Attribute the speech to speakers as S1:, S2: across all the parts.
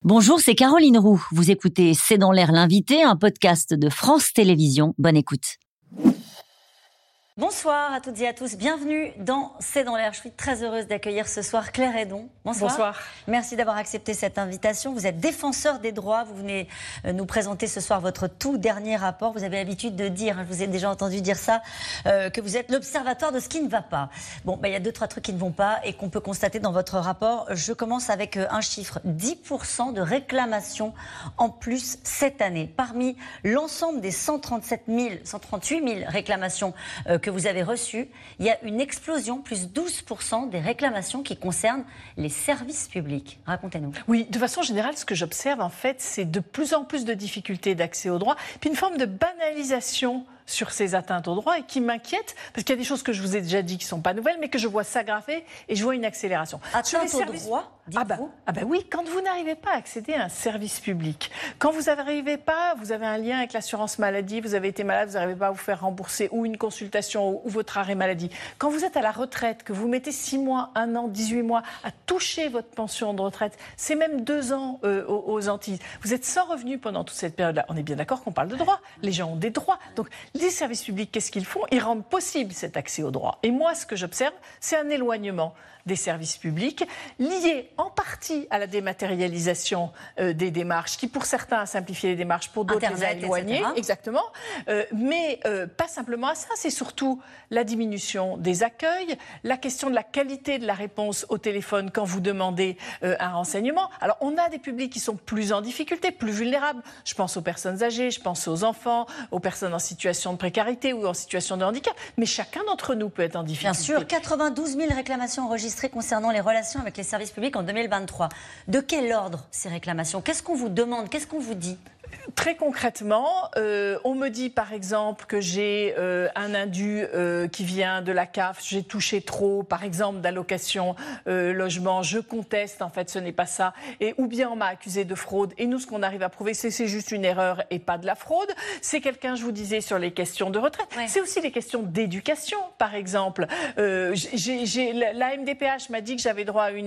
S1: Bonjour, c'est Caroline Roux. Vous écoutez C'est dans l'air l'invité, un podcast de France Télévisions. Bonne écoute. Bonsoir à toutes et à tous, bienvenue dans C'est dans l'air. Je suis très heureuse d'accueillir ce soir Claire Hédon.
S2: Bonsoir.
S1: Merci d'avoir accepté cette invitation. Vous êtes défenseur des droits, vous venez nous présenter ce soir votre tout dernier rapport. Vous avez l'habitude de dire, je vous ai déjà entendu dire ça, que vous êtes l'observatoire de ce qui ne va pas. Bon, il y a 2-3 trucs qui ne vont pas et qu'on peut constater dans votre rapport. Je commence avec un chiffre, 10% de réclamations en plus cette année. Parmi l'ensemble des 138 000 réclamations que vous avez reçu, il y a une explosion, plus 12% des réclamations qui concernent les services publics. Racontez-nous.
S2: Oui, de façon générale, ce que j'observe, en fait, c'est de plus en plus de difficultés d'accès aux droits, puis une forme de banalisation sur ces atteintes aux droits et qui m'inquiète, parce qu'il y a des choses que je vous ai déjà dit qui ne sont pas nouvelles, mais que je vois s'aggraver et je vois une accélération.
S1: Atteinte aux droits, dites-vous ?
S2: Oui, quand vous n'arrivez pas à accéder à un service public, quand vous n'arrivez pas, vous avez un lien avec l'assurance maladie, vous avez été malade, vous n'arrivez pas à vous faire rembourser ou une consultation ou votre arrêt maladie, quand vous êtes à la retraite, que vous mettez 6 mois, 1 an, 18 mois à toucher votre pension de retraite, c'est même 2 ans aux Antilles. Vous êtes sans revenu pendant toute cette période-là. On est bien d'accord qu'on parle de droits. Les gens ont des droits. Donc, les services publics, qu'est-ce qu'ils font ? Ils rendent possible cet accès aux droits. Et moi, ce que j'observe, c'est un éloignement des services publics, lié en partie à la dématérialisation des démarches, qui pour certains a simplifié les démarches, pour d'autres les a éloignées. Exactement. Mais pas simplement à ça, c'est surtout la diminution des accueils, la question de la qualité de la réponse au téléphone quand vous demandez un renseignement. Alors, on a des publics qui sont plus en difficulté, plus vulnérables. Je pense aux personnes âgées, je pense aux enfants, aux personnes en situation de précarité ou en situation de handicap. Mais chacun d'entre nous peut être en difficulté.
S1: Bien sûr, 92 000 réclamations enregistrées concernant les relations avec les services publics en 2023. De quel ordre ces réclamations ? Qu'est-ce qu'on vous demande ? Qu'est-ce qu'on vous dit ?
S2: Très concrètement, on me dit par exemple que j'ai un indu qui vient de la CAF, j'ai touché trop, par exemple d'allocation logement, je conteste, en fait ce n'est pas ça, ou bien on m'a accusé de fraude, et nous ce qu'on arrive à prouver c'est juste une erreur et pas de la fraude. C'est quelqu'un, je vous disais, sur les questions de retraite, c'est aussi les questions d'éducation par exemple. La MDPH m'a dit que j'avais droit à une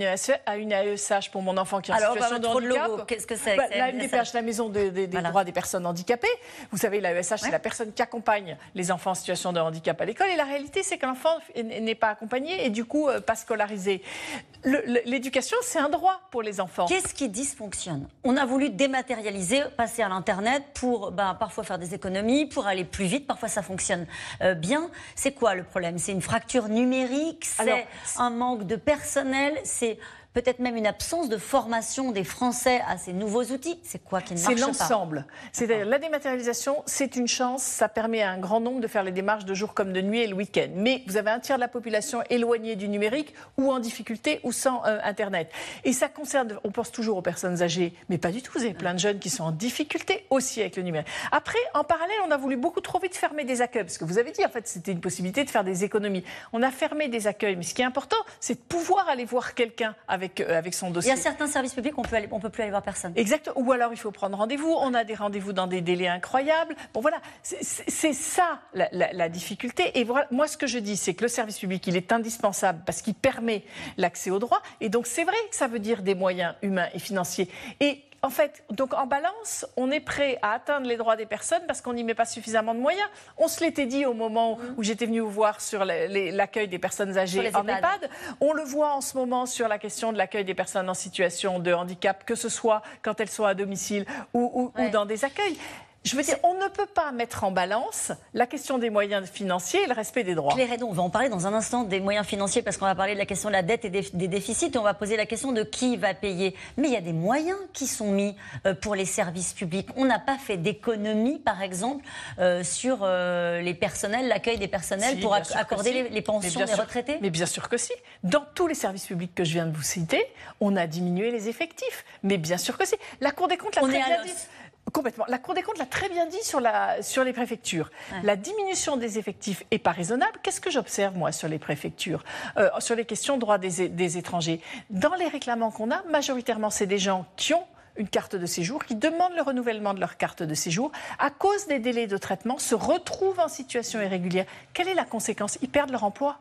S2: AESH pour mon enfant qui est en situation de handicap.
S1: Qu'est-ce que c'est
S2: La MDPH, la maison des droits des personnes handicapées. Vous savez, l'AESH, c'est la personne qui accompagne les enfants en situation de handicap à l'école. Et la réalité, c'est que l'enfant n'est pas accompagné et du coup, pas scolarisé. L'éducation, c'est un droit pour les enfants.
S1: Qu'est-ce qui dysfonctionne ? On a voulu dématérialiser, passer à l'Internet pour parfois faire des économies, pour aller plus vite. Parfois, ça fonctionne bien. C'est quoi le problème ? C'est une fracture numérique ? C'est un manque de personnel ? C'est peut-être même une absence de formation des Français à ces nouveaux outils. C'est quoi qui ne marche pas ?
S2: C'est l'ensemble. C'est-à-dire la dématérialisation, c'est une chance. Ça permet à un grand nombre de faire les démarches de jour comme de nuit et le week-end. Mais vous avez un tiers de la population éloignée du numérique ou en difficulté ou sans Internet. Et ça concerne, on pense toujours aux personnes âgées, mais pas du tout. Vous avez plein de jeunes qui sont en difficulté aussi avec le numérique. Après, en parallèle, on a voulu beaucoup trop vite fermer des accueils. Parce que vous avez dit, en fait, c'était une possibilité de faire des économies. On a fermé des accueils. Mais ce qui est important, c'est de pouvoir aller voir quelqu'un avec son dossier.
S1: Il y a certains services publics, on peut plus aller voir personne.
S2: Exact. Ou alors il faut prendre rendez-vous. On a des rendez-vous dans des délais incroyables. Bon voilà, c'est ça la difficulté. Et voilà, moi ce que je dis, c'est que le service public, il est indispensable parce qu'il permet l'accès aux droits. Et donc c'est vrai que ça veut dire des moyens humains et financiers. Et en fait, donc en balance, on est prêt à atteindre les droits des personnes parce qu'on n'y met pas suffisamment de moyens. On se l'était dit au moment où j'étais venue vous voir sur l'accueil des personnes âgées en EHPAD. On le voit en ce moment sur la question de l'accueil des personnes en situation de handicap, que ce soit quand elles sont à domicile ou dans des accueils. Je veux dire, on ne peut pas mettre en balance la question des moyens financiers et le respect des droits.
S1: Claire Hédon, on va en parler dans un instant des moyens financiers parce qu'on va parler de la question de la dette et des déficits et on va poser la question de qui va payer. Mais il y a des moyens qui sont mis pour les services publics. On n'a pas fait d'économie, par exemple, sur les personnels, l'accueil des personnels pour accorder les pensions des retraités.
S2: Mais bien sûr que si. Dans tous les services publics que je viens de vous citer, on a diminué les effectifs. Mais bien sûr que si. La Cour des comptes l'a très bien dit. Complètement. La Cour des comptes l'a très bien dit sur les préfectures. Ouais. La diminution des effectifs n'est pas raisonnable. Qu'est-ce que j'observe, moi, sur les préfectures, sur les questions de droits des étrangers ? Dans les réclamants qu'on a, majoritairement, c'est des gens qui ont une carte de séjour, qui demandent le renouvellement de leur carte de séjour, à cause des délais de traitement, se retrouvent en situation irrégulière. Quelle est la conséquence ? Ils perdent leur emploi.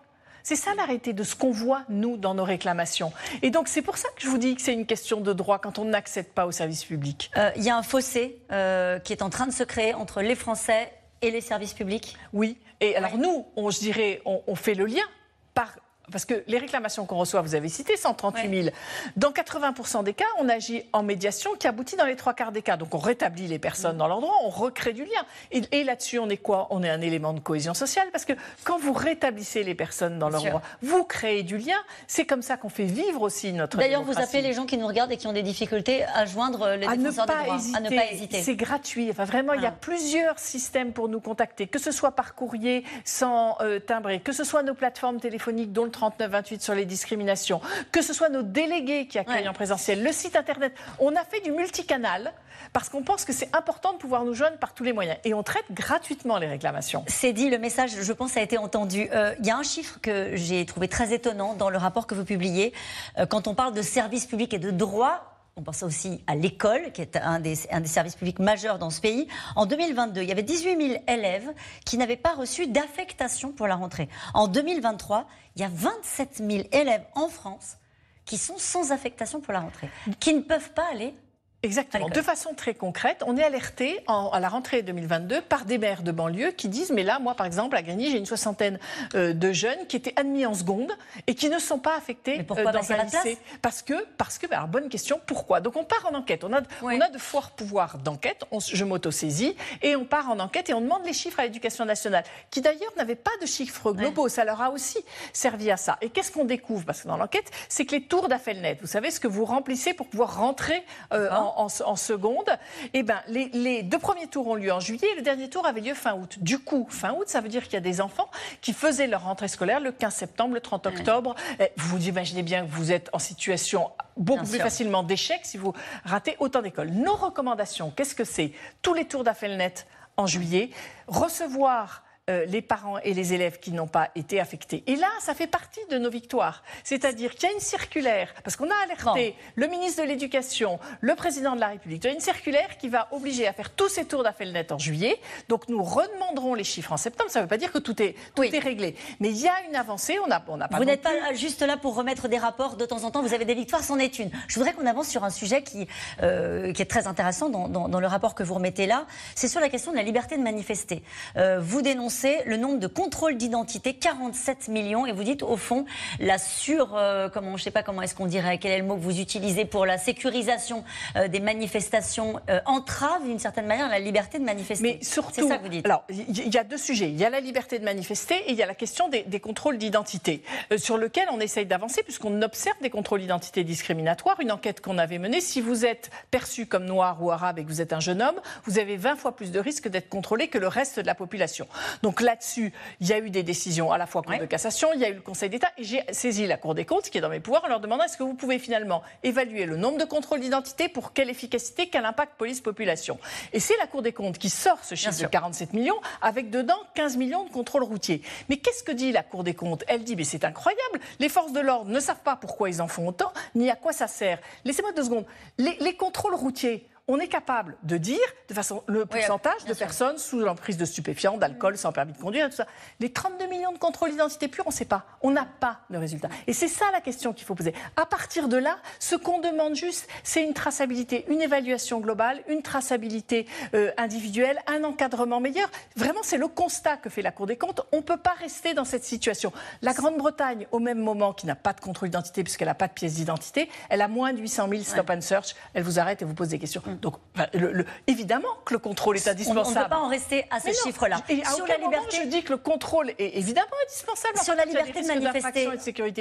S2: C'est ça la réalité de ce qu'on voit, nous, dans nos réclamations. Et donc, c'est pour ça que je vous dis que c'est une question de droit quand on n'accède pas au service public.
S1: Il y a un fossé qui est en train de se créer entre les Français et les services publics.
S2: Oui. Et alors, nous, on fait le lien parce que les réclamations qu'on reçoit, vous avez cité 138 000. Dans 80% des cas, on agit en médiation qui aboutit dans les 3/4 des cas. Donc on rétablit les personnes dans leur droit, on recrée du lien. Et là-dessus, on est quoi? On est un élément de cohésion sociale parce que quand vous rétablissez les personnes dans leur droit, vous créez du lien. C'est comme ça qu'on fait vivre aussi notre
S1: D'ailleurs,
S2: démocratie.
S1: vous appelez les gens qui nous regardent et qui ont des difficultés à joindre les défenseurs des droits. À ne pas hésiter.
S2: C'est gratuit. Enfin, vraiment, il y a plusieurs systèmes pour nous contacter, que ce soit par courrier sans timbré, que ce soit nos plateformes téléphoniques dont le 3928 sur les discriminations, que ce soit nos délégués qui accueillent en présentiel, le site internet. On a fait du multicanal parce qu'on pense que c'est important de pouvoir nous joindre par tous les moyens. Et on traite gratuitement les réclamations.
S1: C'est dit, le message, je pense, a été entendu. Il y a un chiffre que j'ai trouvé très étonnant dans le rapport que vous publiez. Quand on parle de services publics et de droits, on pense aussi à l'école, qui est un des services publics majeurs dans ce pays. En 2022, il y avait 18 000 élèves qui n'avaient pas reçu d'affectation pour la rentrée. En 2023, il y a 27 000 élèves en France qui sont sans affectation pour la rentrée, qui ne peuvent pas aller.
S2: Exactement. De façon très concrète, on est alerté à la rentrée 2022 par des maires de banlieue qui disent « Mais là, moi, par exemple, à Grigny, j'ai une 60aine de jeunes qui étaient admis en seconde et qui ne sont pas affectés dans un lycée. » Parce que, alors bonne question, pourquoi? Donc on part en enquête. On a de forts pouvoirs d'enquête. Je m'autosaisis et on part en enquête et on demande les chiffres à l'Éducation nationale, qui d'ailleurs n'avait pas de chiffres globaux. Ça leur a aussi servi à ça. Et qu'est-ce qu'on découvre? Parce que dans l'enquête, c'est que les tours d'Affelnet, vous savez ce que vous remplissez pour pouvoir rentrer en seconde, eh ben, les 2 premiers tours ont lieu en juillet et le dernier tour avait lieu fin août. Du coup, fin août, ça veut dire qu'il y a des enfants qui faisaient leur rentrée scolaire le 15 septembre, le 30 octobre. Vous imaginez bien que vous êtes en situation beaucoup plus facilement d'échec si vous ratez autant d'écoles. Nos recommandations, qu'est-ce que c'est? Tous les tours d'Affelnet en juillet, recevoir les parents et les élèves qui n'ont pas été affectés. Et là, ça fait partie de nos victoires. C'est-à-dire qu'il y a une circulaire, parce qu'on a alerté le ministre de l'Éducation, le président de la République, il y a une circulaire qui va obliger à faire tous ces tours d'Affelnet en juillet. Donc nous redemanderons les chiffres en septembre. Ça ne veut pas dire que tout est réglé. Mais il y a une avancée. On n'a pas.
S1: Vous n'êtes pas juste là pour remettre des rapports de temps en temps. Vous avez des victoires, c'en est une. Je voudrais qu'on avance sur un sujet qui est très intéressant dans le rapport que vous remettez là. C'est sur la question de la liberté de manifester. Vous dénoncez le nombre de contrôles d'identité, 47 millions, et vous dites au fond je sais pas comment est-ce qu'on dirait, quel est le mot que vous utilisez pour la sécurisation des manifestations, entrave d'une certaine manière la liberté de manifester.
S2: Mais surtout,
S1: c'est ça que vous dites.
S2: Alors il y a 2 sujets. Il y a la liberté de manifester et il y a la question des contrôles d'identité, sur lequel on essaye d'avancer puisqu'on observe des contrôles d'identité discriminatoires. Une enquête qu'on avait menée, si vous êtes perçu comme noir ou arabe et que vous êtes un jeune homme, vous avez 20 fois plus de risques d'être contrôlé que le reste de la population. Donc là-dessus, il y a eu des décisions à la fois Cour de cassation, il y a eu le Conseil d'État, et j'ai saisi la Cour des comptes, qui est dans mes pouvoirs, en leur demandant est-ce que vous pouvez finalement évaluer le nombre de contrôles d'identité, pour quelle efficacité, quel impact police-population. Et c'est la Cour des comptes qui sort ce chiffre de 47 millions, avec dedans 15 millions de contrôles routiers. Mais qu'est-ce que dit la Cour des comptes? Elle dit, mais c'est incroyable, les forces de l'ordre ne savent pas pourquoi ils en font autant, ni à quoi ça sert. Laissez-moi 2 secondes. Les contrôles routiers, on est capable de dire, de façon, le pourcentage de personnes sous l'emprise de stupéfiants, d'alcool, sans permis de conduire, tout ça. Les 32 millions de contrôles d'identité pure, on ne sait pas. On n'a pas de résultat. Et c'est ça la question qu'il faut poser. À partir de là, ce qu'on demande juste, c'est une traçabilité, une évaluation globale, une traçabilité individuelle, un encadrement meilleur. Vraiment, c'est le constat que fait la Cour des comptes. On ne peut pas rester dans cette situation. La Grande-Bretagne, au même moment, qui n'a pas de contrôle d'identité, puisqu'elle n'a pas de pièce d'identité, elle a moins de 800 000 stop and search. Elle vous arrête et vous pose des questions. Donc, évidemment que le contrôle est indispensable.
S1: On ne peut pas en rester à ce chiffre-là.
S2: Sur la liberté, je dis que le contrôle est évidemment indispensable.
S1: Sur la liberté de manifester,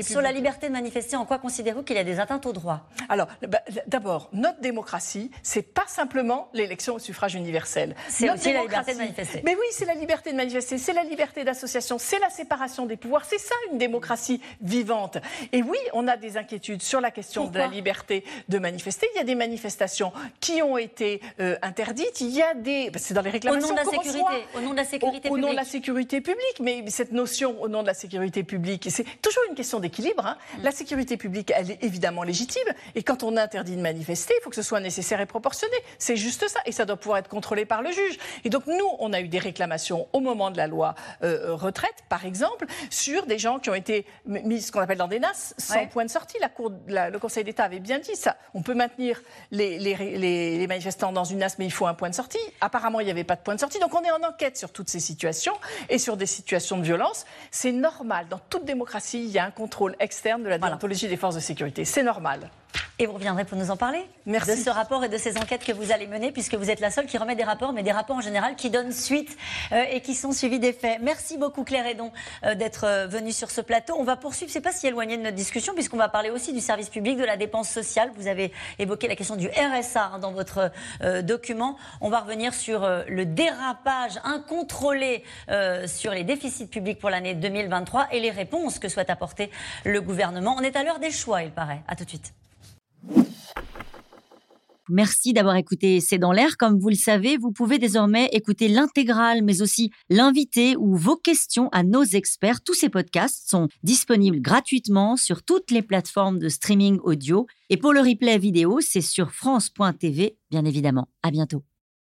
S1: en quoi considérez-vous qu'il y a des atteintes aux droits?
S2: Alors, d'abord, notre démocratie, c'est pas simplement l'élection au suffrage universel.
S1: C'est aussi la liberté de manifester.
S2: Mais oui, c'est la liberté de manifester, c'est la liberté d'association, c'est la séparation des pouvoirs. C'est ça une démocratie vivante. Et oui, on a des inquiétudes sur la question de la liberté de manifester. Il y a des manifestations qui ont été interdites, il y a c'est dans les réclamations
S1: au nom de la sécurité
S2: au nom de la sécurité publique. Mais cette notion au nom de la sécurité publique, c'est toujours une question d'équilibre. Hein. La sécurité publique, elle est évidemment légitime. Et quand on interdit de manifester, il faut que ce soit nécessaire et proportionné. C'est juste ça. Et ça doit pouvoir être contrôlé par le juge. Et donc, nous, on a eu des réclamations au moment de la loi retraite, par exemple, sur des gens qui ont été mis, ce qu'on appelle dans des NAS, sans point de sortie. Le Conseil d'État avait bien dit ça. On peut maintenir les manifestants dans une NAS, mais il faut un point de sortie. Apparemment, il n'y avait pas de point de sortie. Donc, on est en enquête sur toutes ces situations et sur des situations de violence. C'est normal. Dans toute démocratie, il y a un contrôle externe de la déontologie des forces de sécurité. C'est normal.
S1: Et vous reviendrez pour nous en parler.
S2: Merci.
S1: De ce rapport et de ces enquêtes que vous allez mener, puisque vous êtes la seule qui remet des rapports, mais des rapports en général qui donnent suite et qui sont suivis des faits. Merci beaucoup Claire Hédon d'être venue sur ce plateau. On va poursuivre, c'est pas si éloigné de notre discussion, puisqu'on va parler aussi du service public, de la dépense sociale. Vous avez évoqué la question du RSA dans votre document. On va revenir sur le dérapage incontrôlé sur les déficits publics pour l'année 2023 et les réponses que souhaite apporter le gouvernement. On est à l'heure des choix, il paraît. À tout de suite. Merci d'avoir écouté C'est dans l'air. Comme vous le savez, vous pouvez désormais écouter l'intégrale, mais aussi l'invité ou vos questions à nos experts. Tous ces podcasts sont disponibles gratuitement sur toutes les plateformes de streaming audio. Et pour le replay vidéo, c'est sur France.tv, bien évidemment. À bientôt.